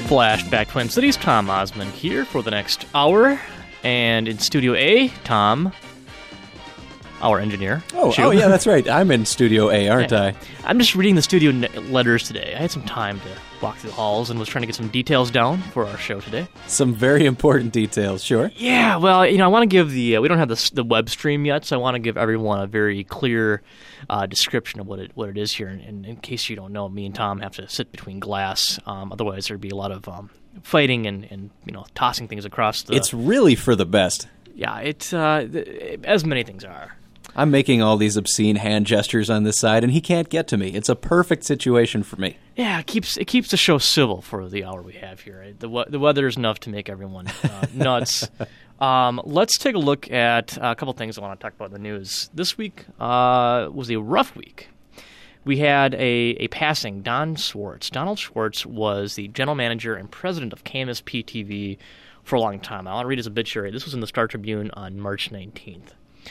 Flashback Twin Cities, Tom Osmond here for the next hour. And in Studio A, Tom, our engineer. Oh, yeah, that's right. I'm in Studio A, aren't I? I'm just reading the studio letters today. I had some time to walk through the halls and was trying to get some details down for our show today. Some very important details, sure. Yeah, well, I want to give we don't have the web stream yet, so I want to give everyone a very clear description of what it is here. And in case you don't know, me and Tom have to sit between glass. Otherwise, there'd be a lot of fighting and tossing things across the... It's really for the best. Yeah, it's as many things are. I'm making all these obscene hand gestures on this side, and he can't get to me. It's a perfect situation for me. Yeah, it keeps the show civil for the hour we have here. Right? The weather is enough to make everyone nuts. Let's take a look at a couple things I want to talk about in the news. This week was a rough week. We had a passing, Don Schwartz. Donald Schwartz was the general manager and president of KMSP-TV for a long time. I want to read his obituary. This was in the Star Tribune on March 19th.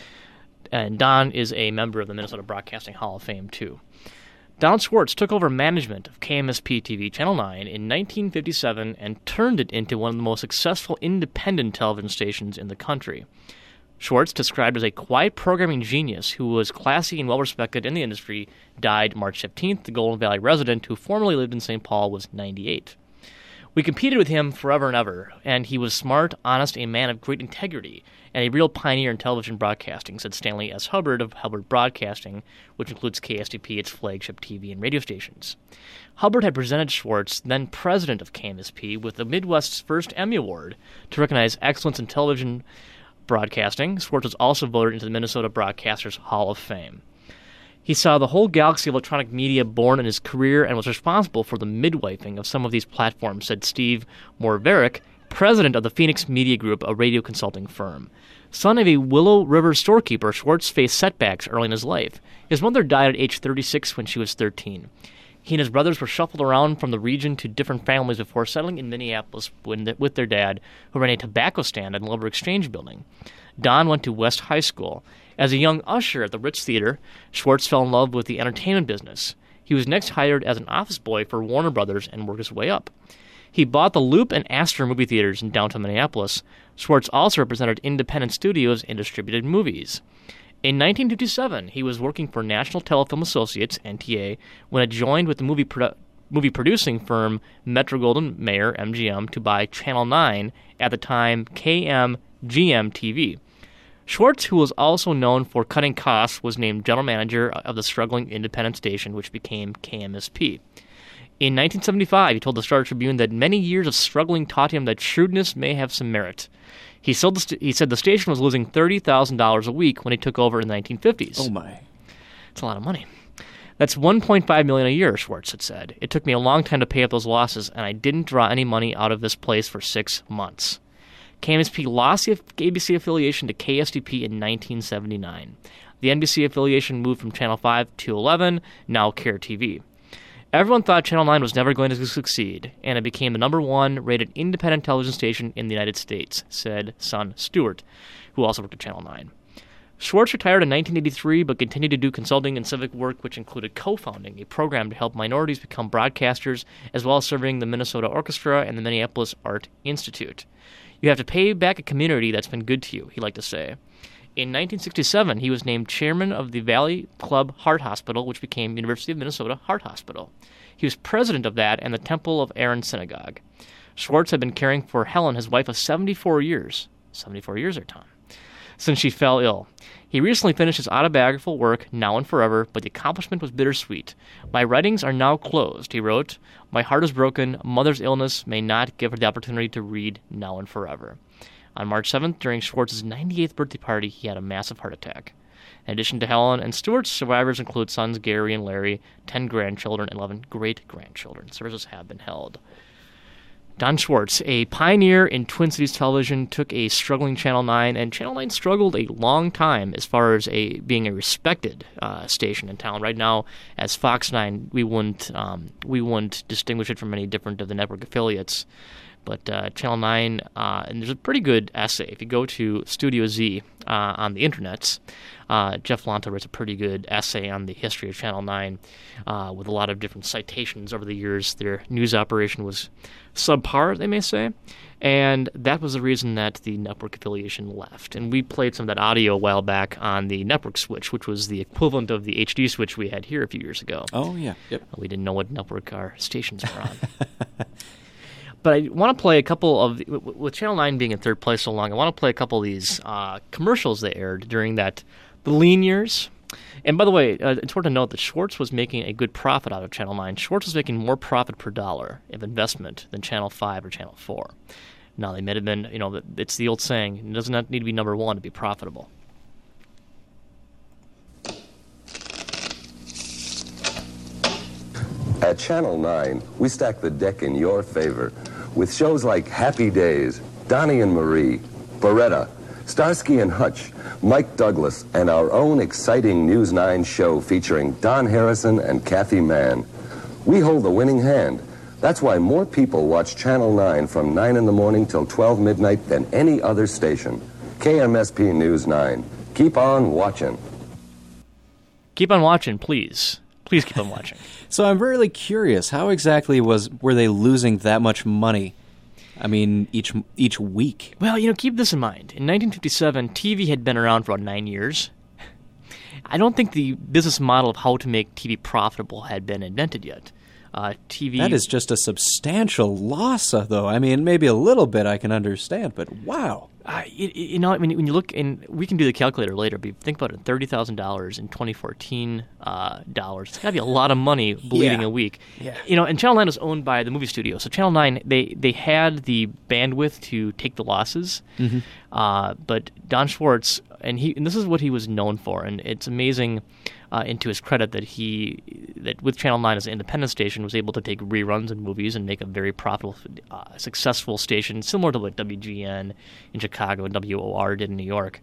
And Don is a member of the Minnesota Broadcasting Hall of Fame, too. Donald Schwartz took over management of KMSP-TV Channel 9 in 1957 and turned it into one of the most successful independent television stations in the country. Schwartz, described as a quiet programming genius who was classy and well-respected in the industry, died March 15th. The Golden Valley resident who formerly lived in St. Paul was 98. We competed with him forever and ever, and he was smart, honest, a man of great integrity, and a real pioneer in television broadcasting, said Stanley S. Hubbard of Hubbard Broadcasting, which includes KSTP, its flagship TV and radio stations. Hubbard had presented Schwartz, then president of KMSP, with the Midwest's first Emmy Award to recognize excellence in television broadcasting. Schwartz was also voted into the Minnesota Broadcasters Hall of Fame. He saw the whole galaxy of electronic media born in his career and was responsible for the midwifing of some of these platforms, said Steve Morverick, president of the Phoenix Media Group, a radio consulting firm. Son of a Willow River storekeeper, Schwartz faced setbacks early in his life. His mother died at age 36 when she was 13. He and his brothers were shuffled around from the region to different families before settling in Minneapolis with their dad, who ran a tobacco stand at the Lover Exchange building. Don went to West High School. As a young usher at the Ritz Theater, Schwartz fell in love with the entertainment business. He was next hired as an office boy for Warner Brothers and worked his way up. He bought the Loop and Astor movie theaters in downtown Minneapolis. Schwartz also represented independent studios and distributed movies. In 1957, he was working for National Telefilm Associates, NTA, when it joined with the movie producing firm Metro-Goldwyn-Mayer, MGM, to buy Channel 9, at the time KMGM-TV. Schwartz, who was also known for cutting costs, was named general manager of the struggling independent station, which became KMSP. In 1975, he told the Star Tribune that many years of struggling taught him that shrewdness may have some merit. He said the station was losing $30,000 a week when he took over in the 1950s. Oh, my. That's a lot of money. That's $1.5 million a year, Schwartz had said. It took me a long time to pay up those losses, and I didn't draw any money out of this place for 6 months. KMSP lost the ABC affiliation to KSTP in 1979. The NBC affiliation moved from Channel 5 to 11, now KARE TV. Everyone thought Channel 9 was never going to succeed, and it became the number one rated independent television station in the United States, said son Stewart, who also worked at Channel 9. Schwartz retired in 1983, but continued to do consulting and civic work, which included co-founding a program to help minorities become broadcasters, as well as serving the Minnesota Orchestra and the Minneapolis Art Institute. You have to pay back a community that's been good to you, he liked to say. In 1967, he was named chairman of the Valley Club Heart Hospital, which became University of Minnesota Heart Hospital. He was president of that and the Temple of Aaron Synagogue. Schwartz had been caring for Helen, his wife, of 74 years. 74 years there, Tom. Since she fell ill. He recently finished his autobiographical work, Now and Forever, but the accomplishment was bittersweet. My writings are now closed, he wrote. My heart is broken. Mother's illness may not give her the opportunity to read Now and Forever. On March 7th, during Schwartz's 98th birthday party, he had a massive heart attack. In addition to Helen and Stewart's, survivors include sons Gary and Larry, 10 grandchildren, and 11 great-grandchildren. Services have been held. Don Schwartz, a pioneer in Twin Cities television, took a struggling Channel 9, and Channel 9 struggled a long time as far as being a respected station in town. Right now, as Fox 9, we wouldn't distinguish it from any different of the network affiliates. But Channel 9, and there's a pretty good essay. If you go to Studio Z on the internet, Jeff Lonta writes a pretty good essay on the history of Channel 9 with a lot of different citations over the years. Their news operation was subpar, they may say, and that was the reason that the network affiliation left. And we played some of that audio a while back on the network switch, which was the equivalent of the HD switch we had here a few years ago. Oh, yeah. Yep. We didn't know what network our stations were on. But I want to play a couple of, with Channel 9 being in third place so long, I want to play a couple of these commercials they aired during the lean years. And by the way, it's important to note that Schwartz was making a good profit out of Channel 9. Schwartz was making more profit per dollar of investment than Channel 5 or Channel 4. Now, they may have been, it's the old saying, it does not need to be number one to be profitable. At Channel 9, we stack the deck in your favor with shows like Happy Days, Donnie and Marie, Beretta, Starsky and Hutch, Mike Douglas, and our own exciting News 9 show featuring Don Harrison and Kathy Mann. We hold the winning hand. That's why more people watch Channel 9 from 9 in the morning till 12 midnight than any other station. KMSP News 9. Keep on watching. Keep on watching, please. Please keep on watching. So I'm really curious, how exactly were they losing that much money? I mean, each week. Well, keep this in mind. In 1957, TV had been around for about 9 years. I don't think the business model of how to make TV profitable had been invented yet. TV. That is just a substantial loss, though. I mean, maybe a little bit I can understand, but wow. When you look, and we can do the calculator later, but if you think about it, $30,000 in 2014 dollars. It's got to be a lot of money bleeding a week. Yeah. And Channel 9 was owned by the movie studio, so Channel 9 they had the bandwidth to take the losses. Mm-hmm. But Don Schwartz, and this is what he was known for, and it's amazing. And to his credit, that with Channel 9 as an independent station, was able to take reruns of movies and make a very profitable, successful station, similar to what WGN in Chicago and WOR did in New York.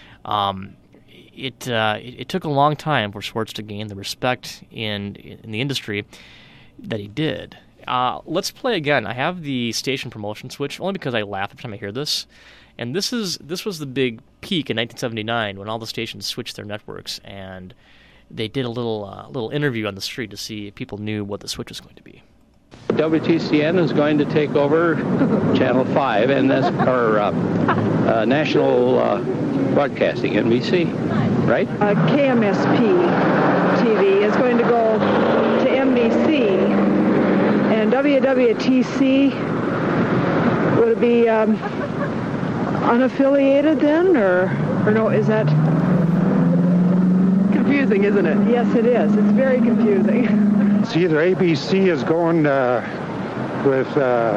It took a long time for Schwartz to gain the respect in the industry that he did. Let's play again. I have the station promotion switch only because I laugh every time I hear this. And this was the big peak in 1979 when all the stations switched their networks, and they did a little interview on the street to see if people knew what the switch was going to be. WTCN is going to take over Channel 5 and that's our national broadcasting, NBC, right? KMSP TV is going to go to NBC, and WWTC, would it be unaffiliated then, or no, is that confusing, isn't it? Yes, it is. It's very confusing. It's either ABC is going with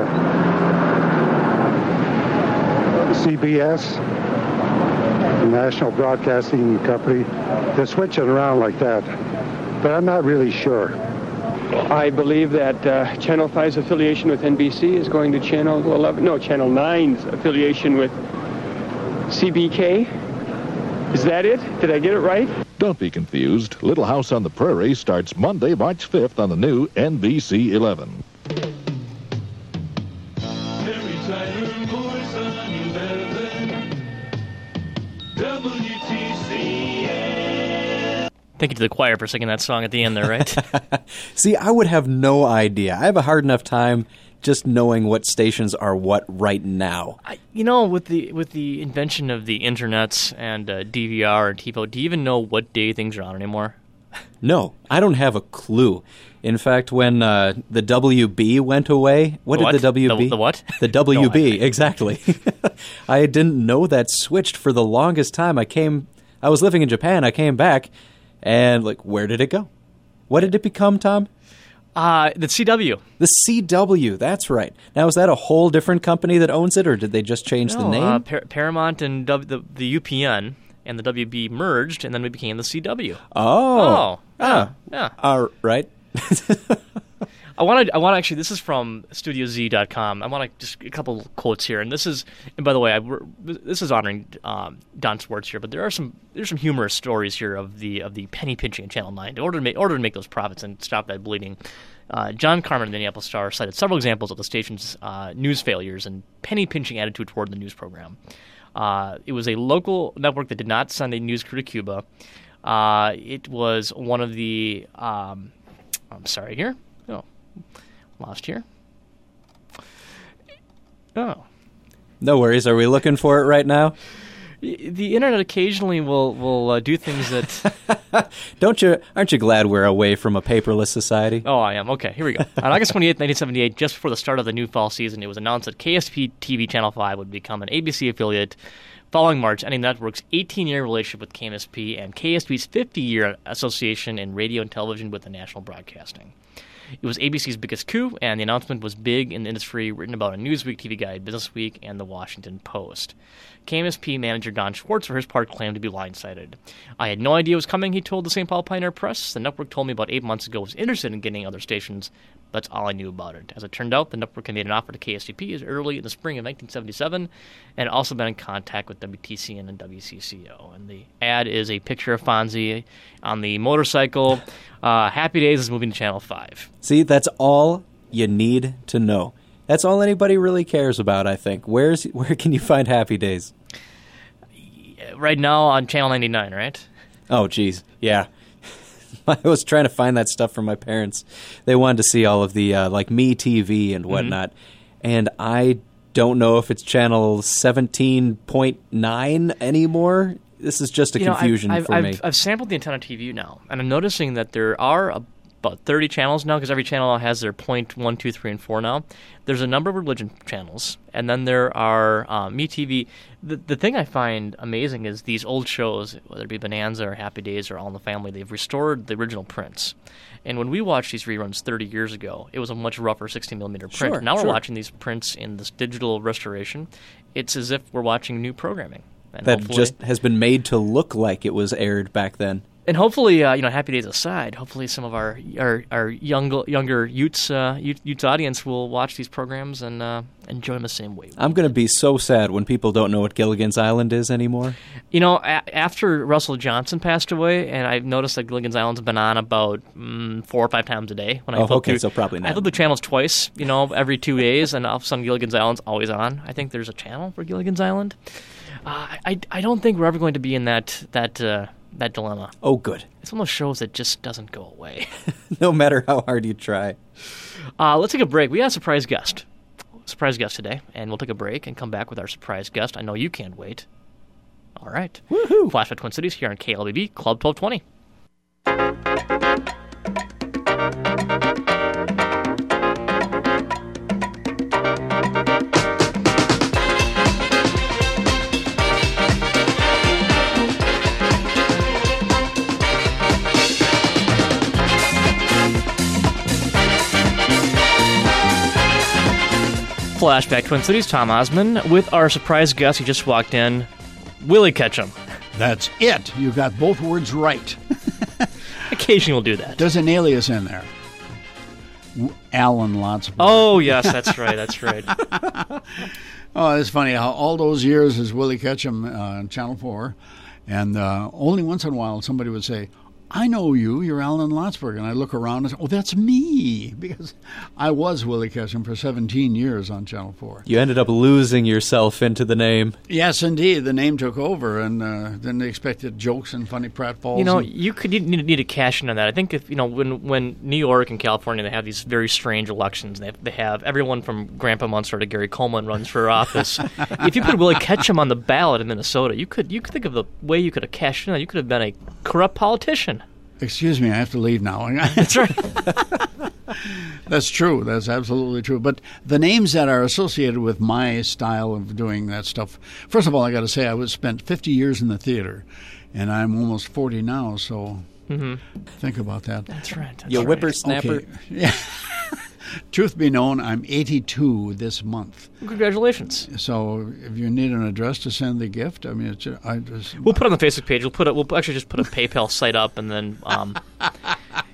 CBS, the National Broadcasting Company. They're switching around like that, but I'm not really sure. I believe that Channel 5's affiliation with NBC is going to Channel 9's affiliation with CBK. Is that it? Did I get it right? Don't be confused. Little House on the Prairie starts Monday, March 5th on the new NBC 11. Thank you to the choir for singing that song at the end there, right? See, I would have no idea. I have a hard enough time just knowing what stations are what right now. With the invention of the internets and DVR and TiVo, do you even know what day things are on anymore? No, I don't have a clue. In fact, when the WB went away, what did the WB? The what? The WB, exactly. I didn't know that switched for the longest time. I was living in Japan. I came back, and where did it go? What did it become, Tom? The CW. The CW, that's right. Now, is that a whole different company that owns it, or did they just change the name? Paramount and the UPN and the WB merged, and then we became the CW. Oh. Yeah. All right. I want to actually. This is from StudioZ.com. I want to just a couple quotes here, and by the way, this is honoring Don Schwartz here. But there's some humorous stories here of the penny pinching in Channel 9 in order to make those profits and stop that bleeding. John Carmen of the Minneapolis Star cited several examples of the station's news failures and penny pinching attitude toward the news program. It was a local network that did not send a news crew to Cuba. It was one of the. I'm sorry here. Oh, lost here. Oh. No worries. Are we looking for it right now? The internet occasionally will do things that... Aren't you glad we're away from a paperless society? Oh, I am. Okay, here we go. On August 28th, 1978, just before the start of the new fall season, it was announced that KSP TV Channel 5 would become an ABC affiliate following March, ending the network's 18-year relationship with KMSP and KSP's 50-year association in radio and television with the national broadcasting. It was ABC's biggest coup, and the announcement was big in the industry, written about in Newsweek, TV Guide, Business Week, and The Washington Post. KMSP manager Don Schwartz, for his part, claimed to be blindsided. I had no idea it was coming, he told the St. Paul Pioneer Press. The network told me about 8 months ago it was interested in getting other stations. That's all I knew about it. As it turned out, the network had made an offer to KSTP as early in the spring of 1977 and also been in contact with WTCN and WCCO. And the ad is a picture of Fonzie on the motorcycle. Happy Days is moving to Channel 5. See, that's all you need to know. That's all anybody really cares about, I think. Where can you find Happy Days? Right now on Channel 99, right? Oh, geez. Yeah. I was trying to find that stuff for my parents. They wanted to see all of the, like, Me TV and whatnot. And I don't know if it's channel 17.9 anymore. This is just a confusion for me. I've sampled the antenna TV now, and I'm noticing that there are about 30 channels now, because every channel has their point 1, 2, 3, and 4 now. There's a number of religion channels, and then there are Me TV. The thing I find amazing is these old shows, whether it be Bonanza or Happy Days or All in the Family, they've restored the original prints. And when we watched these reruns 30 years ago, it was a much rougher 16mm print. Sure, now we're watching these prints in this digital restoration. It's as if we're watching new programming. And that just has been made to look like it was aired back then. And hopefully, Happy Days aside, hopefully some of our younger youth's audience will watch these programs and enjoy them the same way. I'm going to be so sad when people don't know what Gilligan's Island is anymore. After Russell Johnson passed away, and I've noticed that Gilligan's Island's been on about 4 or 5 times a day. When I so probably not. I flip the channels twice, every 2 days, and all of a sudden Gilligan's Island's always on. I think there's a channel for Gilligan's Island. I don't think we're ever going to be in that dilemma. Oh, good. It's one of those shows that just doesn't go away. No matter how hard you try. Let's take a break. We got a surprise guest today, and we'll take a break and come back with our surprise guest. I know you can't wait. All right. Woohoo! Flashback Twin Cities here on KLBB Club 1220. Flashback Twin Cities, Tom Osmond, with our surprise guest. He just walked in, Willie Ketchum. That's it. You got both words right. Occasionally we'll do that. There's an alias in there. Alan Lotsberg. Oh, yes, that's right, that's right. Oh, it's funny how all those years as Willie Ketchum on Channel 4, and only once in a while somebody would say, I know you, you're Alan Lotsberg. And I look around and say, oh, that's me, because I was Willie Ketchum for 17 years on Channel 4. You ended up losing yourself into the name. Yes, indeed. The name took over, and then they expected jokes and funny pratfalls. You need to cash in on that. I think if when New York and California, they have these very strange elections, and they have everyone from Grandpa Munster to Gary Coleman runs for office. If you put Willie Ketchum on the ballot in Minnesota, you could think of the way you could have cashed in on. You could have been a corrupt politician. Excuse me, I have to leave now. That's right. That's true. That's absolutely true. But the names that are associated with my style of doing that stuff, first of all, I got to say I spent 50 years in the theater, and I'm almost 40 now, so think about that. That's right. You whippersnapper. Okay. Yeah. Truth be known, I'm 82 this month. Congratulations. So if you need an address to send the gift, I mean, we'll put it on the Facebook page. We'll actually just put a PayPal site up, and then.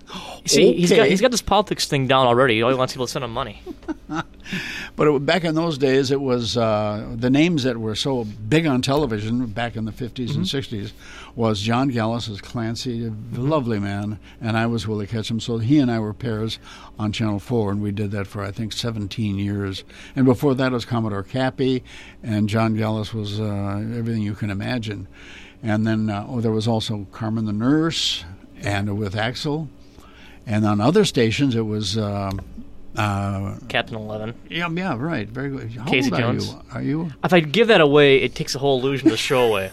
See, he's got this politics thing down already. All he wants people to send him money. But back in those days, it was the names that were so big on television back in the 50s and 60s was John Gallus as Clancy, a lovely man, and I was Willie Ketchum. So he and I were pairs on Channel 4, and we did that for, I think, 17 years. And before that, it was Commodore Cappy, and John Gallus was everything you can imagine. And then there was also Carmen the Nurse, and with Axel. And on other stations, it was... Captain 11. Yeah, right. Very good. How Casey old Jones. Are you? If I give that away, it takes the whole illusion of the show away.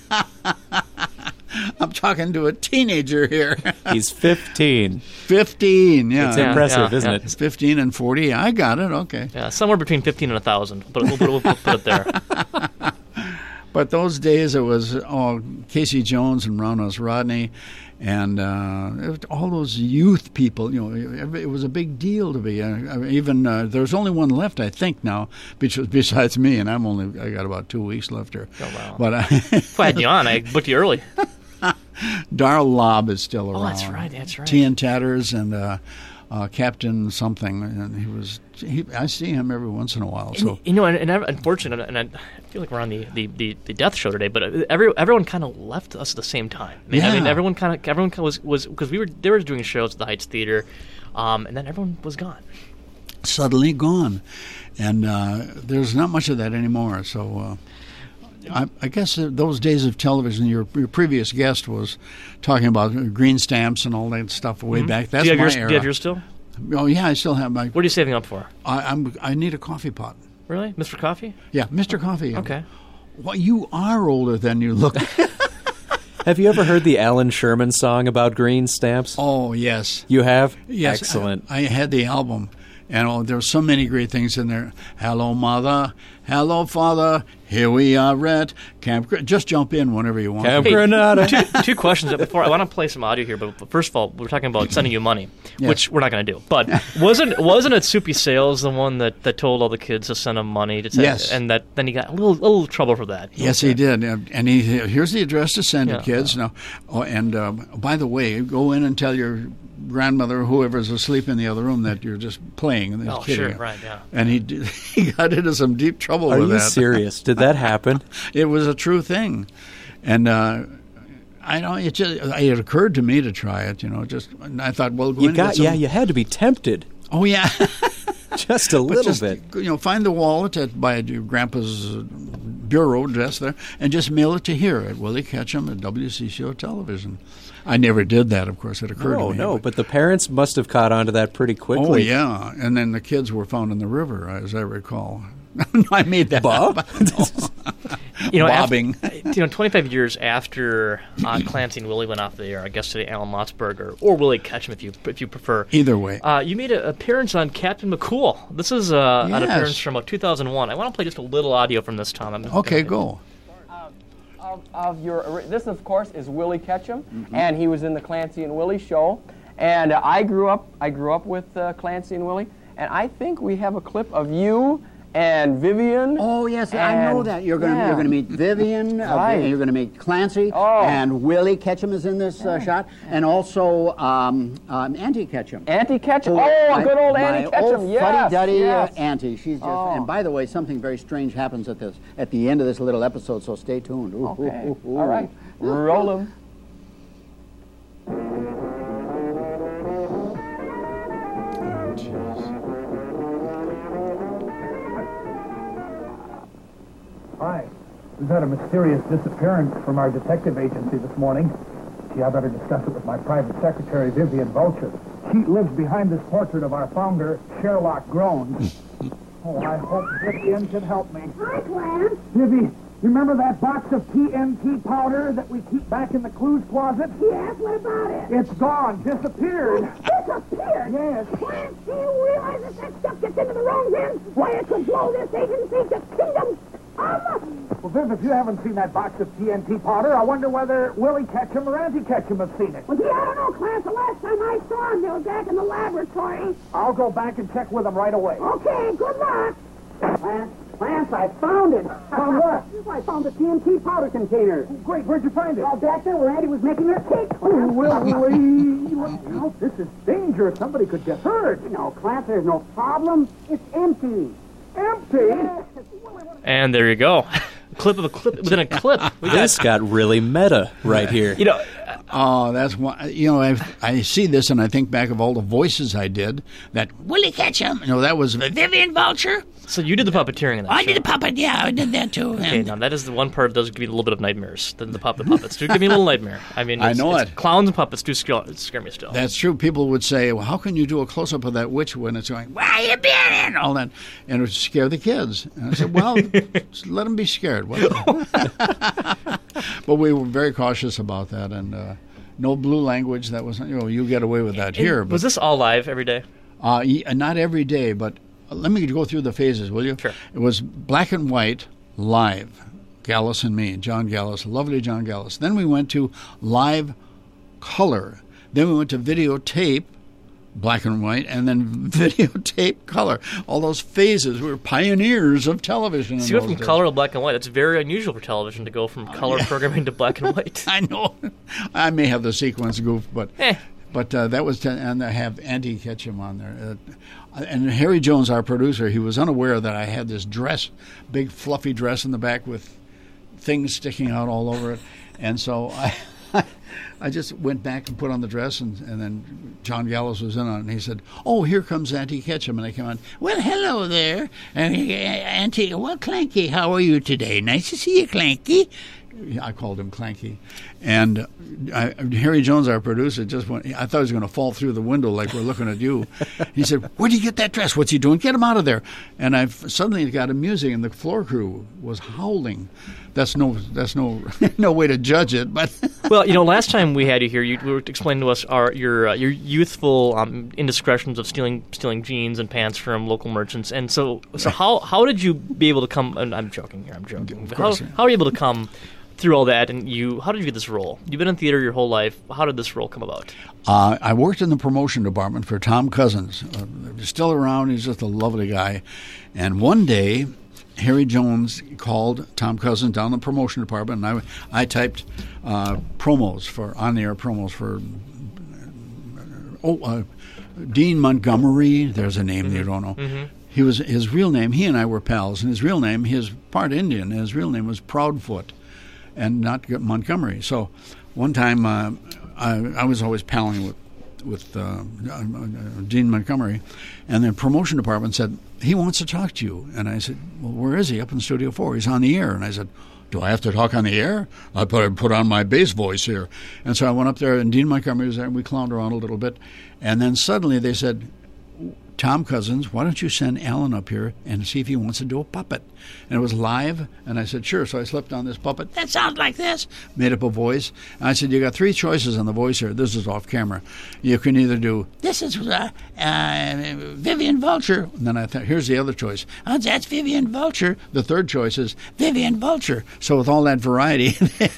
I'm talking to a teenager here. He's 15. 15, yeah. It's impressive, isn't it? 15 and 40. I got it. Okay. Yeah, somewhere between 15 and 1,000. But we'll put it there. But those days, it was Casey Jones and Ronos Rodney, and all those youth people. It was a big deal to be. Even there's only one left, I think, now, besides me, and I got about 2 weeks left here. Oh wow! But if I had you on, I booked you early. Darl Lobb is still around. Oh, that's right. That's right. T.N. Tatters and Captain something, and I see him every once in a while. So and unfortunately, and I feel like we're on the death show today, but everyone kind of left us at the same time. I mean, everyone was because they were doing shows at the Heights Theater, and then everyone was gone. Suddenly gone, and there's not much of that anymore. So. I guess those days of television, your previous guest was talking about green stamps and all that stuff way back. That's my era. Do you have yours still? Oh, yeah, I still have my... What are you saving up for? I need a coffee pot. Really? Mr. Coffee? Yeah, Mr. Coffee. Okay. Well, you are older than you look. Have you ever heard the Alan Sherman song about green stamps? Oh, yes. You have? Yes. Excellent. I had the album, and there were so many great things in there. Hello, Mother. Hello, Father. Here we are at Camp... Just jump in whenever you want. Camp Granada. Two questions before. I want to play some audio here, but first of all, we're talking about sending you money, which we're not going to do. But wasn't it Soupy Sales the one that told all the kids to send him money? Yes. And then he got a little trouble for that. Yes, he did. And here's the address to send it, kids. Now, by the way, go in and tell your grandmother or whoever's asleep in the other room that you're just playing. And oh, sure, right, yeah. And he got into some deep trouble with that. Are you serious? Did that happen? It was a true thing. And I know it occurred to me to try it, and I thought, well, you had to be tempted. Oh, yeah. Just a little bit. Find the wallet by your grandpa's bureau desk there and just mail it to here at Willie Ketchum at WCCO Television. I never did that, of course. It occurred to me. No, but the parents must have caught on to that pretty quickly. Oh, yeah. And then the kids were found in the river, as I recall. I made that Bob? up. No. Bobbing. 25 years after Clancy and Willie went off the air, I guess today Alan Lotzberg or Willie Ketchum, if you prefer. Either way. You made an appearance on Captain McCool. This is an appearance from 2001. I want to play just a little audio from this, Tom. Okay, go. This, of course, is Willie Ketchum, and he was in the Clancy and Willie show. And I grew up with Clancy and Willie, and I think we have a clip of you and Vivian. Oh yes, I know that. You're going to meet Vivian. Right. You're going to meet Clancy, and Willie Ketchum is in this shot, and also Auntie Ketchum. Auntie Ketchum. Good old Auntie Ketchum. Yes, fuddy-duddy Auntie. She's just. And by the way, something very strange happens at the end of this little episode. So stay tuned. Ooh, okay. Ooh, ooh, ooh. All right. Roll 'em. Hi. We've had a mysterious disappearance from our detective agency this morning. Gee, I better discuss it with my private secretary, Vivian Vulture. She lives behind this portrait of our founder, Sherlock Groans. Oh, I hope Vivian can help me. Hi, Clarence. Vivi, you remember that box of TNT powder that we keep back in the clues closet? Yes, what about it? It's gone, disappeared. Disappeared? Yes. Clarence, do you realize that stuff gets into the wrong hands? Why, it could blow this agency to kingdom. Well, Viv, if you haven't seen that box of TNT powder, I wonder whether Willie Ketchum or Auntie Ketchum have seen it. Well, gee, I don't know, Clarence. The last time I saw him, they were back in the laboratory. I'll go back and check with them right away. Okay, good luck. Clarence, Lance, I found it. Found what? I found the TNT powder container. Great, where'd you find it? Oh, back there where Andy was making her cake. Oh, Willie, look out. This is dangerous. Somebody could get hurt. No, Clancy, there's no problem. It's empty. Empty? And there you go. Clip of a clip within a clip. This got really meta right here. You know, oh, that's one. You know, I see this and I think back of all the voices I did. That Willie Ketchum. You know, that was Vivian Vulture. So you did the puppeteering in that I show. did the puppet. Yeah, I did that too. Okay, now that is the one part that does give you a little bit of nightmares. The puppets do give me a little nightmare. I mean, I know it. Clowns and puppets do scare me still. That's true. People would say, "Well, how can you do a close up of that witch when it's going, where you been?" and all that, and it would scare the kids. And I said, "Well, just let them be scared." But we were very cautious about that, and no blue language. That was, you get away with that here. Was this all live every day? Not every day, but let me go through the phases, will you? Sure. It was black and white, live, Gallus and me, John Gallus, lovely John Gallus. Then we went to live color. Then we went to videotape, black and white, and then videotape color. All those phases. We were pioneers of television. So you went from color to black and white. That's very unusual for television to go from color programming to black and white. I know. I may have the sequence goof, but that was and I have Andy Ketchum on there. And Harry Jones, our producer, he was unaware that I had this dress, big fluffy dress in the back with things sticking out all over it. And so I just went back and put on the dress, and then John Gallus was in on it, and he said, "Oh, here comes Auntie Ketchum." And I came on, "Well, hello there. Auntie, well, Clanky, how are you today? Nice to see you, Clanky." I called him Clanky. And Harry Jones, our producer, just went, I thought he was going to fall through the window like we're looking at you. He said, "Where'd you get that dress? What's he doing? Get him out of there." And I suddenly got him musing, and the floor crew was howling. That's no way to judge it, but well, last time we had you here, you were explaining to us your youthful indiscretions of stealing jeans and pants from local merchants, and so how did you be able to come? And I'm joking here. I'm joking. How are you able to come through all that, and how did you get this role? You've been in theater your whole life. How did this role come about? I worked in the promotion department for Tom Cousins. He's still around. He's just a lovely guy. And one day, Harry Jones called Tom Cousins down the promotion department, and I typed on-the-air promos for Dean Montgomery. There's a name you don't know. Mm-hmm. He was his real name. He and I were pals, and his real name, his part Indian, and his real name was Proudfoot, and not Montgomery. So one time I was always palling with Dean Montgomery, and the promotion department said, "He wants to talk to you." And I said, "Well, where is he?" "Up in Studio 4. He's on the air." And I said, "Do I have to talk on the air?" I put on my bass voice here. And so I went up there, and Dean Montgomery was there, and we clowned around a little bit. And then suddenly they said, "Tom Cousins, why don't you send Alan up here and see if he wants to do a puppet?" And it was live, and I said, "Sure." So I slipped on this puppet. "That sounds like this." Made up a voice. And I said, "You got 3 choices on the voice here." This is off camera. You can either do, "This is Vivian Vulture." And then I thought, here's the other choice. "Oh, that's Vivian Vulture." The third choice is Vivian Vulture. So with all that variety,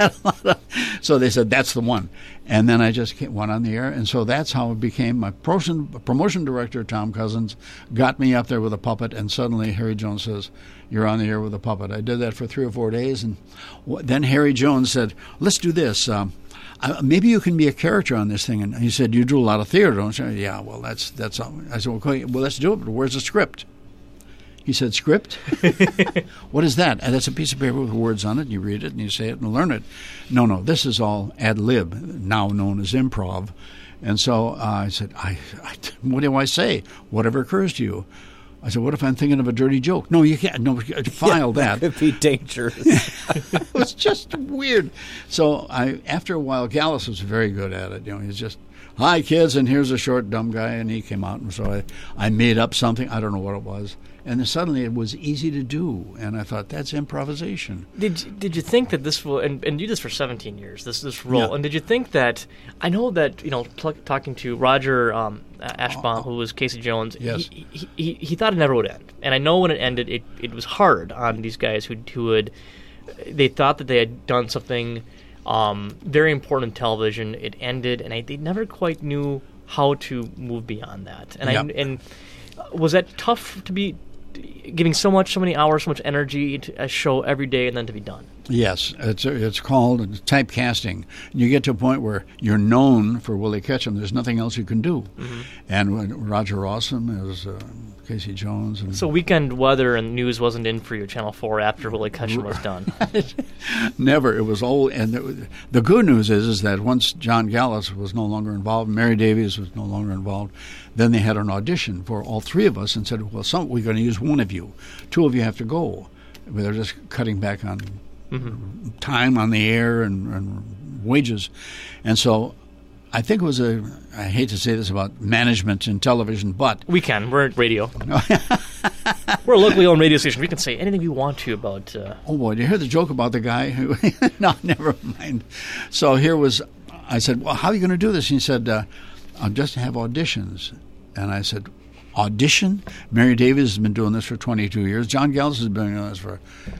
so they said, "That's the one." And then I just went on the air, and so that's how it became. My promotion director, Tom Cousins, got me up there with a puppet, and suddenly Harry Jones says, "You're on the air with a puppet." I did that for 3 or 4 days, and then Harry Jones said, "Let's do this. Maybe you can be a character on this thing." And he said, "You do a lot of theater, don't you?" "Yeah, well, that's all." I said, "Okay, well, let's do it, but where's the script?" He said, "Script? What is that?" "That's a piece of paper with words on it, and you read it, and you say it, and learn it." No, this is all ad lib, now known as improv. And so I said, what do I say? "Whatever occurs to you." I said, "What if I'm thinking of a dirty joke?" "No, you can't. No, file that." That could be dangerous. It was just weird. So after a while, Gallus was very good at it. He's just, "Hi, kids, and here's a short, dumb guy," and he came out. And so I made up something. I don't know what it was. And then suddenly it was easy to do, and I thought, that's improvisation. Did you think that this will, and you did this for 17 years, this role, yeah. And did you think that, I know that, talking to Roger Ashbaum, who was Casey Jones, yes. he thought it never would end. And I know when it ended, it was hard on these guys who they thought that they had done something very important in television. It ended, and they never quite knew how to move beyond that. And yep. Was that tough to be giving so many hours, so much energy to a show every day, and then to be done. Yes, it's called typecasting. You get to a point where you're known for Willie Ketchum. There's nothing else you can do. Mm-hmm. And when Roger Rawson is Casey Jones. And so weekend weather and news wasn't in for you, Channel 4, after Willie Ketchum was done. Never. It was old. And the good news is that once John Gallus was no longer involved, Mary Davies was no longer involved, then they had an audition for all three of us and said, well, we're going to use one of you. Two of you have to go. They're just cutting back on time on the air and wages. And so I think it was I hate to say this about management in television, but... We can. We're at radio. We're a locally owned radio station. We can say anything we want to about... Oh, boy, did you hear the joke about the guy who... No, never mind. So I said, well, how are you going to do this? And he said, I'll just have auditions. And I said, audition? Mary Davies has been doing this for 22 years. John Gallus has been doing this for,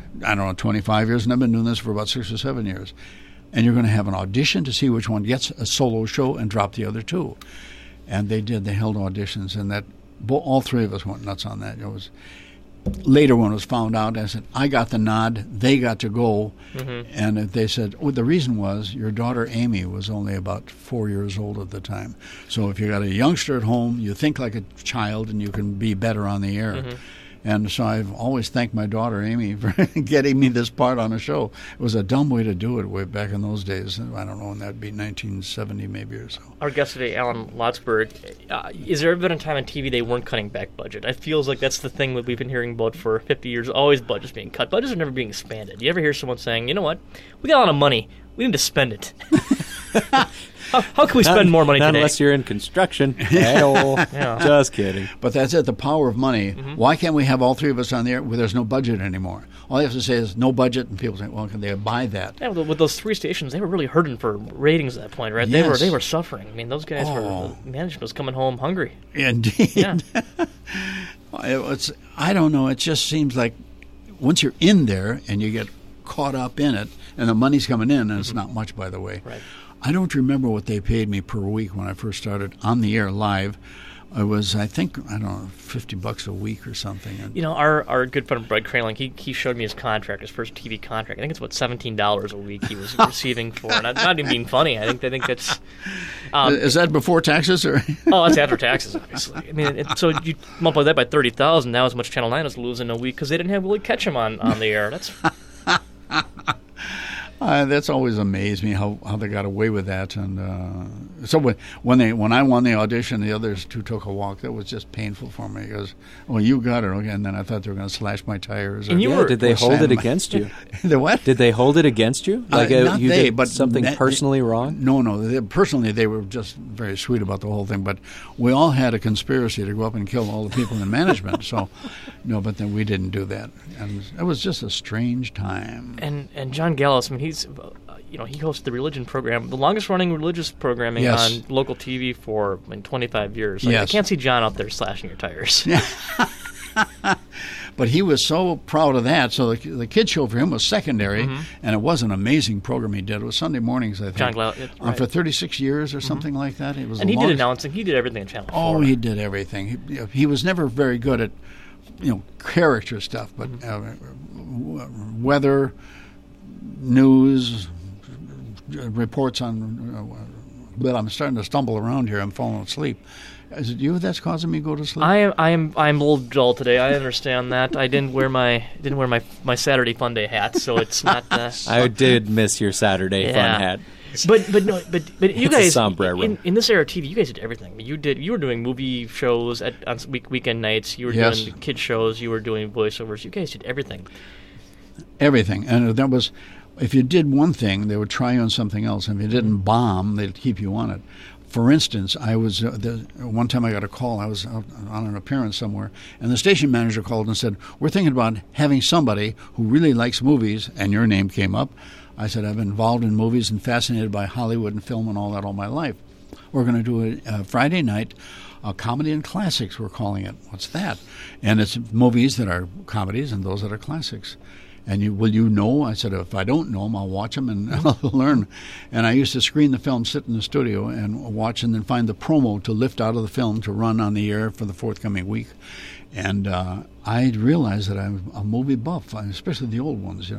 25 years, and I've been doing this for about 6 or 7 years. And you're going to have an audition to see which one gets a solo show and drop the other two. And they did. They held auditions, and all three of us went nuts on that. It was later when it was found out, I said, I got the nod, they got to go. Mm-hmm. And they said, the reason was your daughter Amy was only about 4 years old at the time. So if you got a youngster at home, you think like a child and you can be better on the air. Mm-hmm. And so I've always thanked my daughter Amy for getting me this part on a show. It was a dumb way to do it way back in those days. I don't know when that'd be 1970 maybe or so. Our guest today, Alan Lotsberg. Is there ever been a time on TV they weren't cutting back budget? It feels like that's the thing that we've been hearing about for 50 years. Always budgets being cut. Budgets are never being expanded. You ever hear someone saying, you know what, we got a lot of money, we need to spend it. How can we spend more money not today? Unless you're in construction. Yeah. Just kidding. But that's it, the power of money. Mm-hmm. Why can't we have all three of us on the air where there's no budget anymore? All you have to say is no budget, and people say, well, can they buy that? Yeah, with those three stations, they were really hurting for ratings at that point, right? Yes. They were suffering. I mean, those guys management was coming home hungry. Indeed. Yeah. I don't know. It just seems like once you're in there and you get caught up in it, and the money's coming in, and it's not much, by the way. Right. I don't remember what they paid me per week when I first started on the air live. It was, I think, $50 a week or something. And our good friend Brett Kraling, he showed me his contract, his first TV contract. I think it's about $17 a week he was receiving for it. Not even being funny. I think that's... is that before taxes? Or? Oh, that's after taxes, obviously. I mean, so you multiply that by 30,000, now as much Channel 9 is losing a week because they didn't have Willie Ketchum on the air. That's... That's always amazed me how they got away with that, and so when I won the audition, the others two took a walk. That was just painful for me because, well, you got it, okay, and then I thought they were going to slash my tires. And did they hold it against you? The what? Did they hold it against you? Not you they, did but something personally wrong? No. Personally, they were just very sweet about the whole thing. But we all had a conspiracy to go up and kill all the people in management. So, but then we didn't do that, and it was just a strange time. And John Gallus, I mean, he hosted the religion program, the longest-running religious programming on local TV for 25 years. I can't see John out there slashing your tires. But he was so proud of that. So the kid show for him was secondary, and it was an amazing program he did. It was Sunday mornings, I think. John Gallus, right. For 36 years or something like that. It was and he did announcing. He did everything on Channel 4. Oh, he did everything. He was never very good at character stuff, but weather, news, reports on. But I'm starting to stumble around here. I'm falling asleep. Is it you that's causing me to go to sleep? I'm a little dull today. I understand that. I didn't wear my Saturday Fun Day hat, so it's not. I did miss your Saturday Fun hat. But you guys in this era of TV, you guys did everything. You were doing movie shows on weekend nights. You were doing kid shows. You were doing voiceovers. You guys did everything. Everything, and that was. If you did one thing, they would try you on something else. And if you didn't bomb, they'd keep you on it. For instance, I was one time I got a call. I was on an appearance somewhere, and the station manager called and said, "We're thinking about having somebody who really likes movies," and your name came up. I said, "I've been involved in movies and fascinated by Hollywood and film and all that all my life. We're going to do a Friday night comedy and classics, we're calling it. What's that? And it's movies that are comedies and those that are classics. And will you know? I said, if I don't know them, I'll watch them and I'll learn. And I used to screen the film, sit in the studio and watch, and then find the promo to lift out of the film to run on the air for the forthcoming week. And I realized that I'm a movie buff, especially the old ones.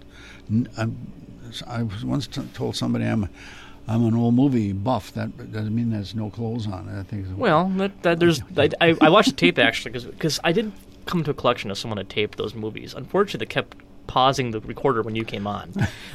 I once told somebody I'm an old movie buff. That doesn't mean there's no clothes on. I think. Well, I watched the tape actually because I did come to a collection of someone had taped those movies. Unfortunately, they kept pausing the recorder when you came on.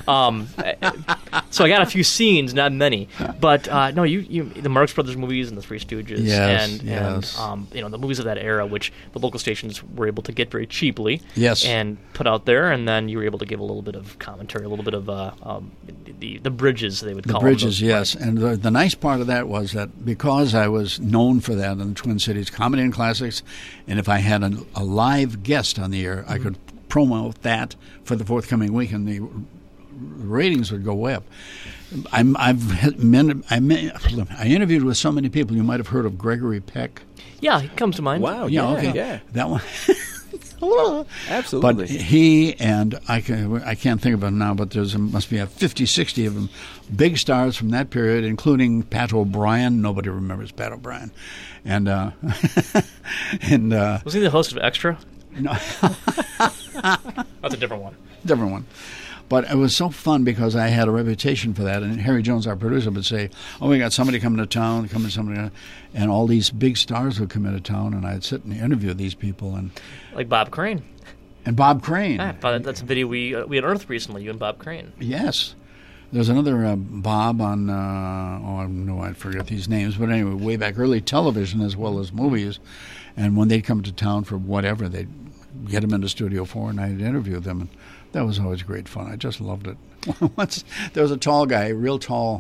So I got a few scenes, not many. But no, you the Marx Brothers movies and the Three Stooges, and the movies of that era, which the local stations were able to get very cheaply, and put out there, and then you were able to give a little bit of commentary, a little bit of the bridges they would call the bridges, them. Yes. And the nice part of that was that because I was known for that in the Twin Cities, comedy and classics, and if I had a live guest on the air, I could promote that for the forthcoming week, and the ratings would go way up. I interviewed with so many people. You might have heard of Gregory Peck. Yeah, he comes to mind. Wow, yeah. That one. Absolutely. But he and I can't think of them now, but must be 50, 60 of them, big stars from that period, including Pat O'Brien. Nobody remembers Pat O'Brien. And was he the host of Extra? No. That's a different one. Different one. But it was so fun because I had a reputation for that. And Harry Jones, our producer, would say, "Oh, we got somebody coming to town, and all these big stars would come into town, and I'd sit and interview these people." Like Bob Crane. And Bob Crane. That's a video we unearthed recently, you and Bob Crane. Yes. There's another Bob on, I forget these names, but anyway, way back early television as well as movies. And when they'd come to town for whatever, they'd get them into Studio 4, and I'd interview them. And that was always great fun. I just loved it. Once there was a tall guy, real tall.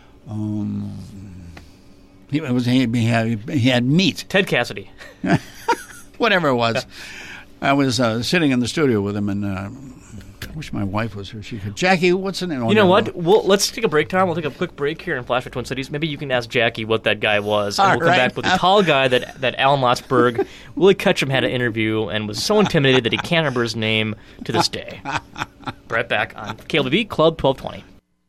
He had meat. Ted Cassidy. Whatever it was. I was sitting in the studio with him, and I wish my wife was here. She could. Jackie, what's the name? You know what? Let's take a break, Tom. We'll take a quick break here in Flashback Twin Cities. Maybe you can ask Jackie what that guy was, and we'll come back with the tall guy that Alan Lotsberg, Willie Ketchum had an interview and was so intimidated that he can't remember his name to this day. Right back on KLVB Club 1220.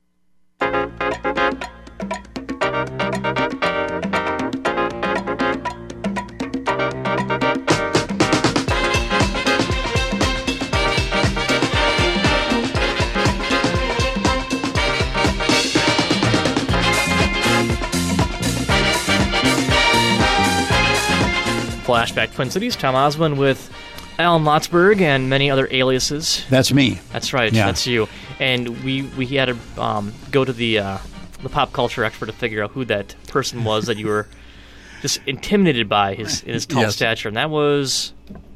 Flashback Twin Cities, Tom Osmond with Alan Lotsberg and many other aliases. That's me. That's right. Yeah. That's you. And we had to go to the pop culture expert to figure out who that person was that you were just intimidated by his tall stature, and that was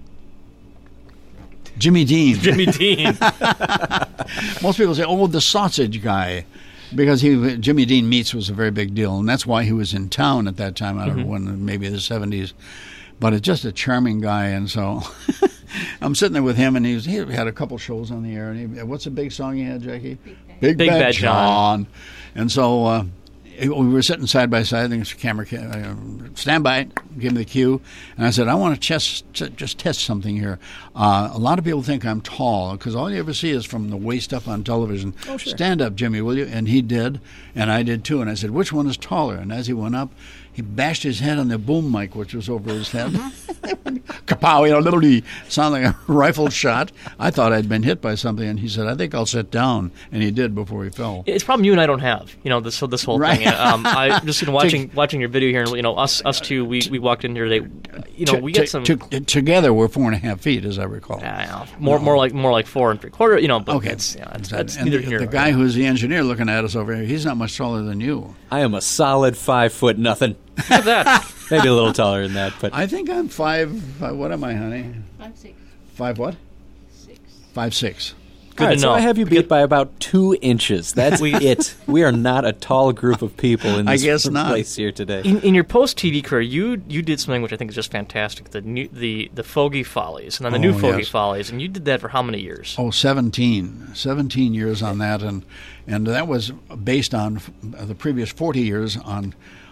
Jimmy Dean. Jimmy Dean. Most people say, "Oh, the sausage guy." Because Jimmy Dean Meats was a very big deal, and that's why he was in town at that time. I don't know when, maybe the 70s. But it's just a charming guy, and so I'm sitting there with him, and he had a couple shows on the air. And what's the big song he had, Jackie? Big Bad John. And so we were sitting side by side. I think it's camera, stand by, give me the cue. And I said, I want to just test something here. A lot of people think I'm tall because all you ever see is from the waist up on television. Oh, sure. Stand up, Jimmy, will you? And he did, and I did too. And I said, which one is taller? And as he went up, he bashed his head on the boom mic, which was over his head. Kapow! Literally sounded like a rifle shot. I thought I'd been hit by something, and he said, "I think I'll sit down," and he did before he fell. It's a problem you and I don't have. This whole right. thing. I just watching your video here, and us two, we walked in here today. We get some together. We're 4.5 feet, as I recall. More like 4 3/4. But okay, it's neither here. The guy who's the engineer looking at us over here, he's not much taller than you. I am a solid 5 foot nothing. Look at that. Maybe a little taller than that, but I think I'm 5. What am I, honey? 5'6". 5 what? 5'6". Good to know. So I have you beat by about 2 inches. That's it. We are not a tall group of people in this place here today. In your post-TV career, you did something which I think is just fantastic, the Fogey Follies, and then the new Fogey Follies, and you did that for how many years? 17 years on that, and that was based on the previous 40 years on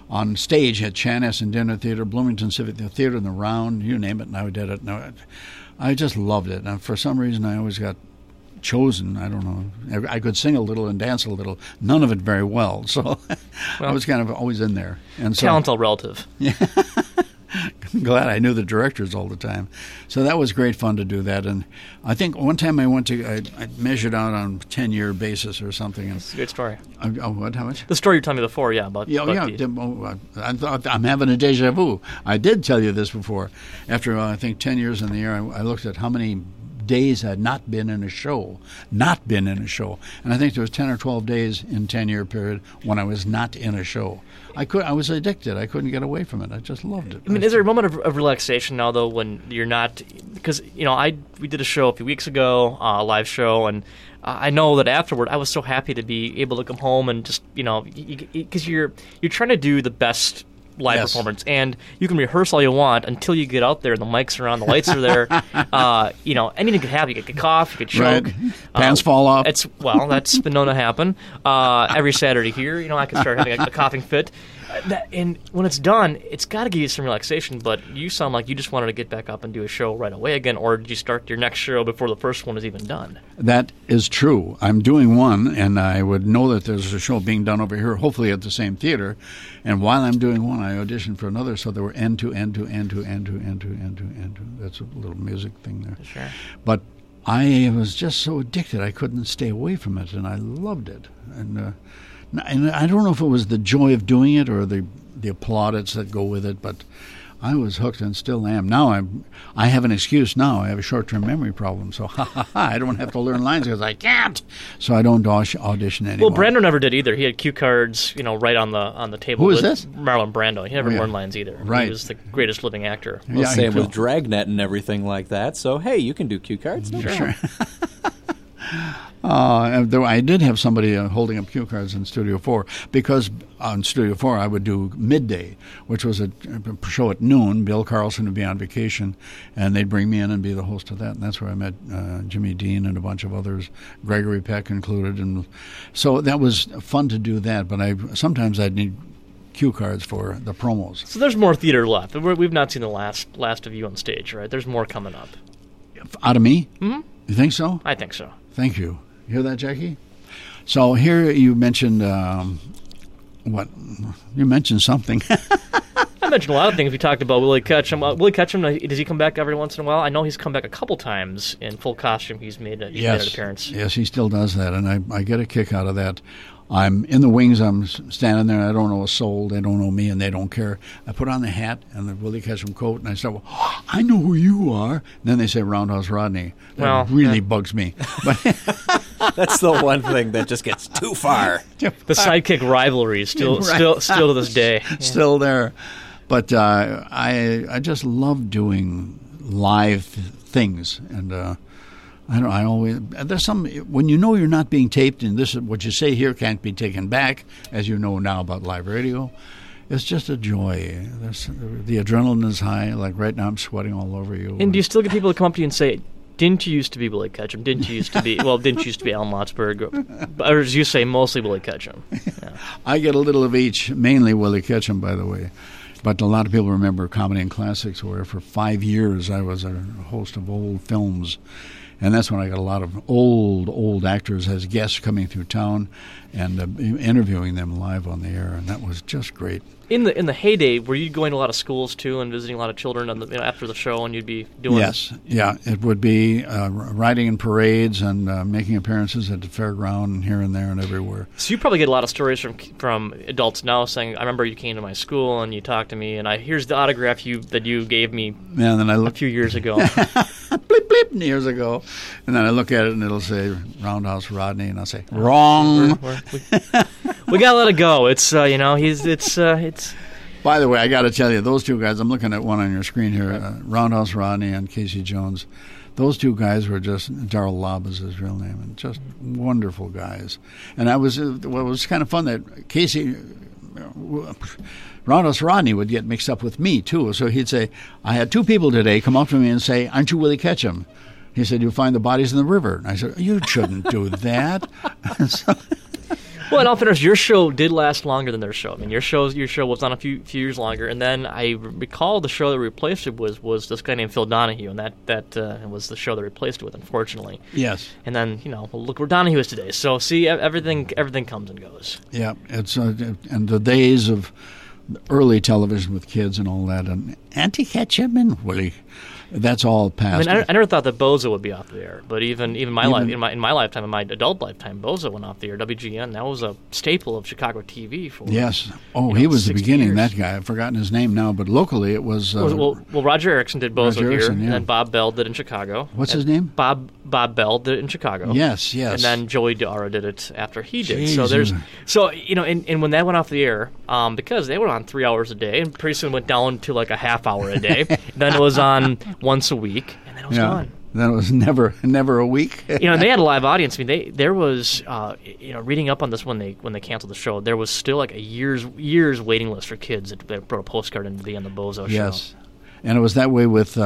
on stage at Chanhassen Dinner Theater, Bloomington Civic Theater, and the Round, you name it, and I did it. And I just loved it. And for some reason, I always got chosen. I don't know. I could sing a little and dance a little. None of it very well. So I was kind of always in there. And so, talent's all relative. Yeah. I'm glad I knew the directors all the time. So that was great fun to do that. And I think one time I measured out on a 10-year basis or something. That's a good story. What? How much? The story you told me before, yeah. I thought I'm having a deja vu. I did tell you this before. After, I think, 10 years in the air, I looked at how many days I had not been in a show. And I think there was 10 or 12 days in 10-year period when I was not in a show. I was addicted. I couldn't get away from it. I just loved it. I mean, is there a moment of relaxation now, though, when you're not? Because we did a show a few weeks ago, a live show, and I know that afterward I was so happy to be able to come home and just because you're trying to do the best live performance, and you can rehearse all you want until you get out there and the mics are on, the lights are there. Anything could happen. You could cough, you could choke, right. Pants fall off. That's been known to happen. Every Saturday here, I can start having a coughing fit. And when it's done, it's got to give you some relaxation, but you sound like you just wanted to get back up and do a show right away again, or did you start your next show before the first one is even done? That is true. I'm doing one, and I would know that there's a show being done over here, hopefully at the same theater, and while I'm doing one, I auditioned for another, so there were end to end to end to end to end to end to end to. That's a little music thing there. Sure. But I was just so addicted, I couldn't stay away from it, and I loved it. And I don't know if it was the joy of doing it or the plaudits that go with it, but I was hooked and still am. Now I have an excuse now. I have a short-term memory problem, so I don't have to learn lines because I can't. So I don't audition anymore. Well, Brando never did either. He had cue cards, right on the table. Who is this? Marlon Brando. He never learned lines either. Right. He was the greatest living actor. Well, same with Dragnet and everything like that. So hey, you can do cue cards. No problem. I did have somebody holding up cue cards in Studio 4 because on Studio 4 I would do Midday, which was a show at noon. Bill Carlson would be on vacation, and they'd bring me in and be the host of that. And that's where I met Jimmy Dean and a bunch of others, Gregory Peck included. And so that was fun to do that. But sometimes I'd need cue cards for the promos. So there's more theater left. We've not seen the last of you on stage, right? There's more coming up. Out of me? Mm-hmm. You think so? I think so. Thank you. You hear that, Jackie? So here you mentioned what? You mentioned something. I mentioned a lot of things. We talked about Willie Ketchum. Willie Ketchum, does he come back every once in a while? I know he's come back a couple times in full costume. He's made an appearance. Yes, he still does that, and I get a kick out of that. I'm in the wings. I'm standing there. I don't know a soul. They don't know me, and they don't care. I put on the hat and the Willie Ketchum coat, and I say, "Well, I know who you are." And then they say Roundhouse Rodney. That really bugs me. But that's the one thing that just gets too far. The sidekick rivalry is still to this day. Still there. But I just love doing live things, and I always there's some when you know you're not being taped, and this is what you say here can't be taken back, as you know now about live radio. It's just a joy. The adrenaline is high. Like right now, I'm sweating all over you. And do you still get people to come up to you and say, "Didn't you used to be Willie Ketchum? Didn't you used to be didn't you used to be Alan Lotsberg?" Or as you say, mostly Willie Ketchum. Yeah. I get a little of each. Mainly Willie Ketchum, by the way. But a lot of people remember Comedy and Classics, where for 5 years I was a host of old films. And that's when I got a lot of old actors as guests coming through town and interviewing them live on the air, and that was just great. In the heyday, were you going to a lot of schools too and visiting a lot of children after the show, and you'd be doing? Yes, yeah, it would be riding in parades and making appearances at the fairground and here and there and everywhere. So you probably get a lot of stories from adults now saying, "I remember you came to my school and you talked to me, and here's the autograph that you gave me a few years ago." Bleep bleep years ago, and then I look at it and it'll say Roundhouse Rodney, and I'll say wrong. We gotta let it go. It's it's. By the way, I got to tell you, those two guys. I'm looking at one on your screen here, Roundhouse Rodney and Casey Jones. Those two guys were just Darrell Lobb is his real name, and just wonderful guys. And it was kind of fun that Casey. Roundhouse Rodney would get mixed up with me, too. So he'd say, "I had two people today come up to me and say, 'Aren't you Willie Ketchum?' He said, 'You'll find the bodies in the river.' And I said, 'You shouldn't do that.'" Well, in all fairness, your show did last longer than their show. I mean, your show was on a few years longer, and then I recall the show that replaced it was this guy named Phil Donahue, and that was the show that replaced it with, unfortunately. Yes. And then look where Donahue is today. So see, everything comes and goes. Yeah, it's and the days of early television with kids and all that, and Auntie Ketchum and Willie. That's all past. I mean, I never thought that Bozo would be off the air, but in my lifetime, in my adult lifetime, Bozo went off the air. WGN, that was a staple of Chicago TV for yes. Oh, he was the beginning. Years. That guy, I've forgotten his name now, but locally it was. Well, Roger Erickson did Bozo here, and then Bob Bell did it in Chicago. What's his name? Bob Bell did it in Chicago. Yes. And then Joey Dara did it after he did. Jeez. And when that went off the air, because they were on 3 hours a day, and pretty soon went down to like a half hour a day. Then it was on once a week, and then it was gone. Then it was never a week. They had a live audience. I mean, there was reading up on this when they canceled the show, there was still like a years waiting list for kids that brought a postcard in to be on the Bozo show. Yes, and it was that way with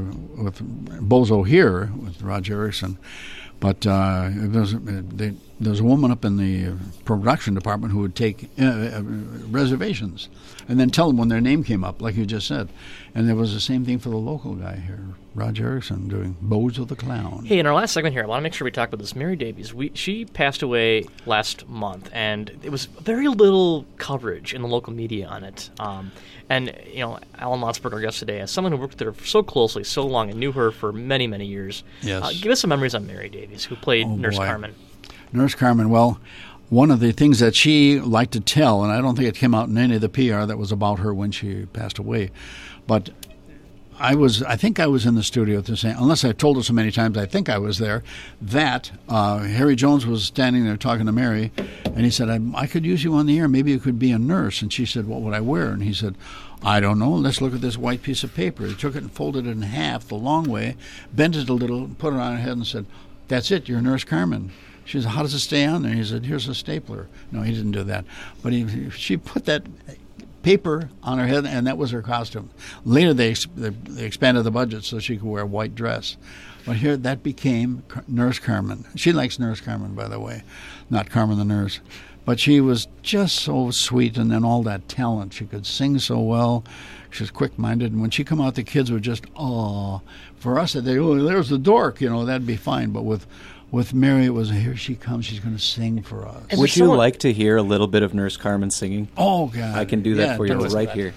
Bozo here with Roger Erickson. But there was a woman up in the production department who would take reservations and then tell them when their name came up, like you just said. And there was the same thing for the local guy here, Roger Erickson, doing Bozo the Clown. Hey, in our last segment here, I want to make sure we talk about this. Mary Davies, she passed away last month, and there was very little coverage in the local media on it. And Alan Lotzberg, our guest today, as someone who worked with her so closely, so long, and knew her for many, many years. Yes. Give us some memories on Mary Davies, who played Nurse Carmen. Nurse Carmen, well, one of the things that she liked to tell, and I don't think it came out in any of the PR that was about her when she passed away, but I think I was in the studio at the same, unless I told her so many times I think I was there, that Harry Jones was standing there talking to Mary, and he said, I could use you on the air. Maybe you could be a nurse. And she said, what would I wear? And he said, I don't know. Let's look at this white piece of paper. He took it and folded it in half the long way, bent it a little, put it on her head and said, that's it, you're Nurse Carmen. She said, how does it stay on there? He said, here's a stapler. No, he didn't do that. But she put that paper on her head, and that was her costume. Later, they expanded the budget so she could wear a white dress. But here, that became Nurse Carmen. She likes Nurse Carmen, by the way, not Carmen the nurse. But she was just so sweet, and then all that talent. She could sing so well. She was quick-minded, and when she come out, the kids were just, oh. For us, they'd say, oh, there's the dork, that'd be fine. But with Mary, it was, here she comes, she's going to sing for us. Would you like to hear a little bit of Nurse Carmen singing? Oh, God. I can do that for you right here.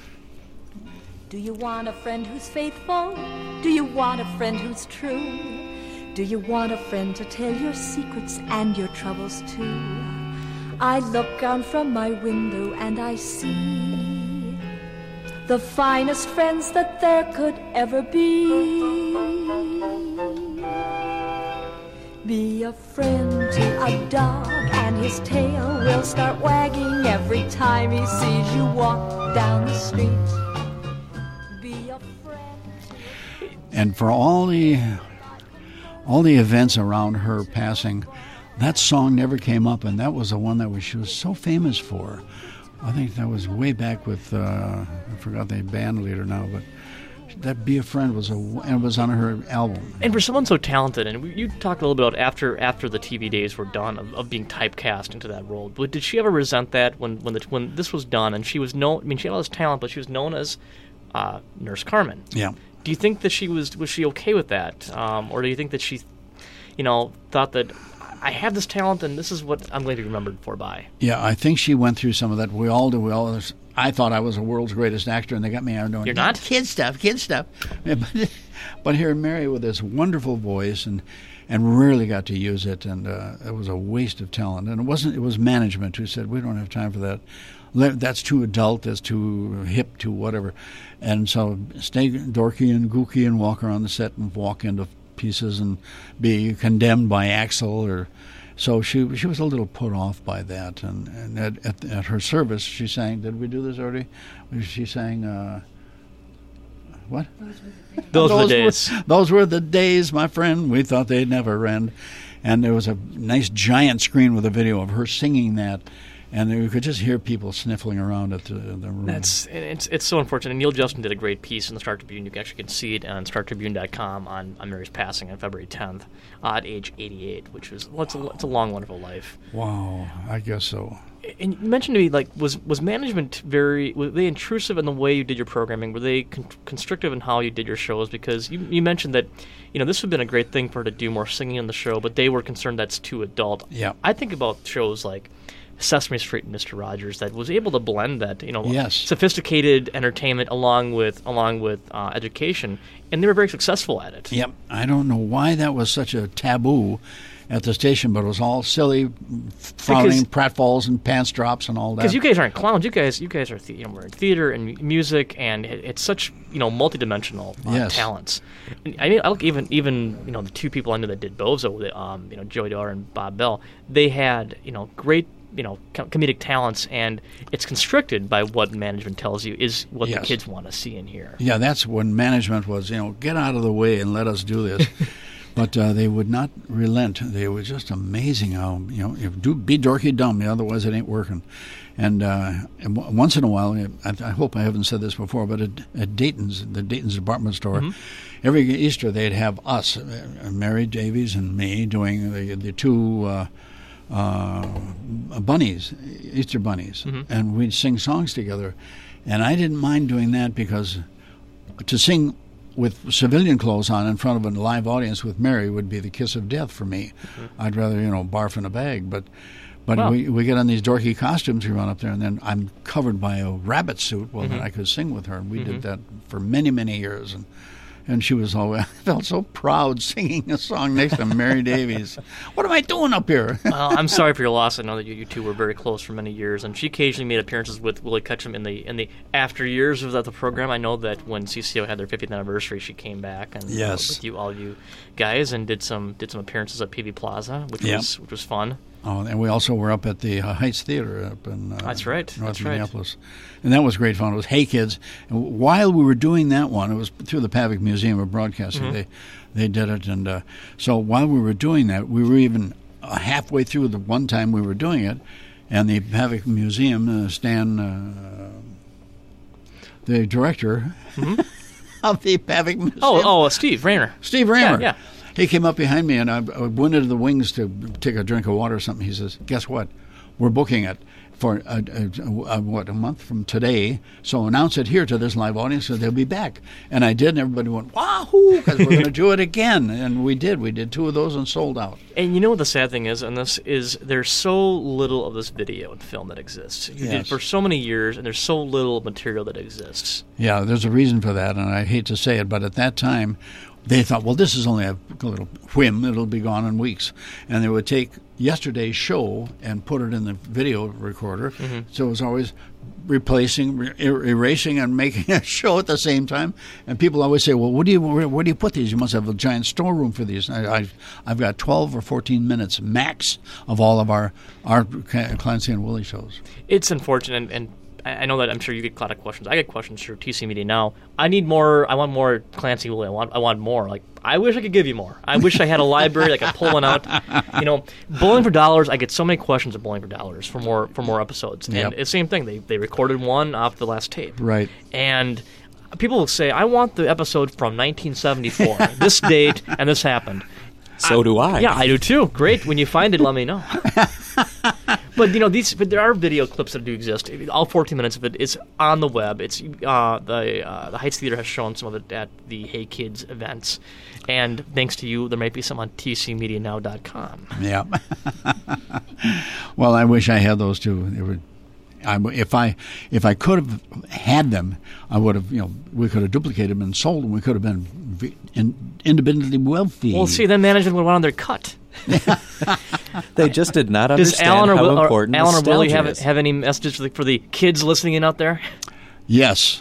Do you want a friend who's faithful? Do you want a friend who's true? Do you want a friend to tell your secrets and your troubles too? I look down from my window and I see the finest friends that there could ever be. Be a friend to a dog and his tail will start wagging every time he sees you walk down the street. Be a friend. And for all the events around her passing, that song never came up, and that was the one that she was so famous for. I think that was way back with I forgot the band leader now, but that "Be a Friend" was on her album. And for someone so talented, and you talked a little bit about after the TV days were done of being typecast into that role. But did she ever resent that when this was done and she was known? I mean, she had all this talent, but she was known as Nurse Carmen. Yeah. Do you think that was she okay with that, or do you think that she, thought that I have this talent and this is what I'm going to be remembered for by? Yeah, I think she went through some of that. We all do. I thought I was the world's greatest actor, and they got me out doing. You're not? Kid stuff. Yeah, but here, Mary with this wonderful voice and rarely got to use it, and it was a waste of talent. And it was management who said, we don't have time for that. That's too adult, that's too hip, too whatever. And so stay dorky and gooky and walk around the set and walk into pieces and be condemned by Axel. So she was a little put off by that. And at her service, she sang, did we do this already? She sang, what? Those were the days. Those were the days, my friend. We thought they'd never end. And there was a nice giant screen with a video of her singing that. and you could just hear people sniffling around at the room. It's so unfortunate. And Neil Justin did a great piece in the Star Tribune. You actually can see it on StarTribune.com on Mary's passing on February 10th at age 88, which was it's a long, wonderful life. Wow, I guess so. And you mentioned to me, like, was management were they intrusive in the way you did your programming? Were they constrictive in how you did your shows? Because you mentioned that, this would have been a great thing for her to do more singing in the show, but they were concerned that's too adult. Yeah. I think about shows like Sesame Street and Mr. Rogers that was able to blend that, yes. sophisticated entertainment along with education, and they were very successful at it. Yep. I don't know why that was such a taboo at the station, but it was all silly, frowning pratfalls and pants drops and all that. Because you guys aren't clowns. You guys are we're in theater and music, and it's such multidimensional talents. And I look even the two people I knew that did Bozo, Joey Dauer and Bob Bell. They had great comedic talents, and it's constricted by what management tells you is what the kids want to see and hear. Yeah, that's when management was get out of the way and let us do this. But they would not relent. They were just amazing how, be dorky dumb, otherwise it ain't working. And once in a while, I hope I haven't said this before, but at Dayton's, the Dayton's department store, every Easter they'd have us, Mary Davies and me, doing the two bunnies, Easter bunnies. And we'd sing songs together. And I didn't mind doing that because to sing with civilian clothes on in front of a live audience with Mary would be the kiss of death for me. I'd rather, barf in a bag. But we get on these dorky costumes, we run up there, and then I'm covered by a rabbit suit. Well, then I could sing with her, and we did that for many, many years. And she was always, I felt so proud singing a song next to Mary Davies. What am I doing up here? Well, I'm sorry for your loss. I know that you two were very close for many years, and she occasionally made appearances with Willie Ketchum in the after years of the program. I know that when CCO had their 50th anniversary, she came back and with all you guys, and did some appearances at PV Plaza, which was fun. Oh, and we also were up at the Heights Theater up in That's right. North Minneapolis. And that was great fun. It was Hey Kids. And while we were doing that one, it was through the Pavic Museum of Broadcasting. They did it. And so while we were doing that, we were even halfway through the one time we were doing it, and the Pavic Museum, Stan, the director of the Pavic Museum. Steve Rayner. Steve Rayner. Yeah. He came up behind me, and I went into the wings to take a drink of water or something. He says, guess what? We're booking it for a month from today, so announce it here to this live audience, so they'll be back. And I did, and everybody went, wahoo, because we're going to do it again. And we did. We did 2 of those and sold out. And you know what the sad thing is, and this is there's so little of this video and film that exists. You did for so many years, and there's so little material that exists. Yeah, there's a reason for that, and I hate to say it, but at that time, they thought, well, this is only a little whim. It'll be gone in weeks. And they would take yesterday's show and put it in the video recorder. So it was always replacing, erasing, and making a show at the same time. And people always say, well, where do you put these? You must have a giant storeroom for these. I've got 12 or 14 minutes max of all of our Clancy and Willie shows. It's unfortunate, and I know that I'm sure you get a lot of questions. I get questions through TC Media now. I need more. I want more Clancy Willie. I want more. Like, I wish I could give you more. I wish I had a library that I could pull one out. Bowling for Dollars. I get so many questions at Bowling for Dollars for more episodes. And it's the same thing. They recorded one off the last tape. Right. And people will say, I want the episode from 1974, this date, and this happened. So do I. Yeah, I do too. Great. When you find it, let me know. But there are video clips that do exist. All 14 minutes of it is on the web. It's the Heights Theater has shown some of it at the Hey Kids events, and thanks to you, there might be some on tcmedianow.com. Yeah. Well, I wish I had those too. If I could have had them, I would have. We could have duplicated them and sold them. We could have been independently wealthy. Well, see, then management would want on their cut. They just did not understand how important Alan or Willie nostalgia is. have any messages for the kids listening in out there? Yes.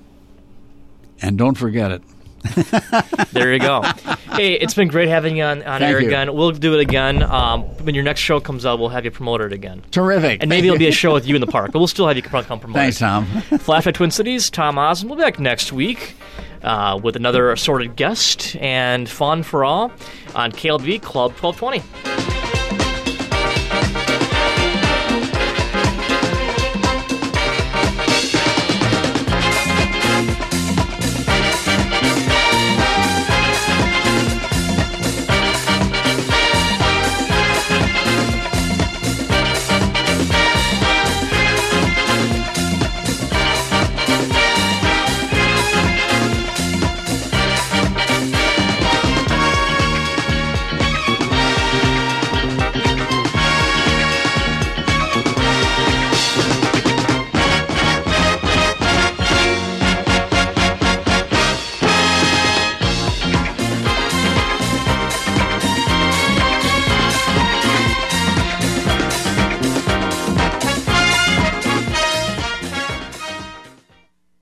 And don't forget it. There you go. Hey, it's been great having you on air again. We'll do it again. When your next show comes out, we'll have you promote it again. Terrific. And maybe it'll be a show with you in the park, but we'll still have you come promote Thanks, it. Tom. Flashback Twin Cities, Tom Osmond. We'll be back next week with another assorted guest and fun for all on KLV Club 1220.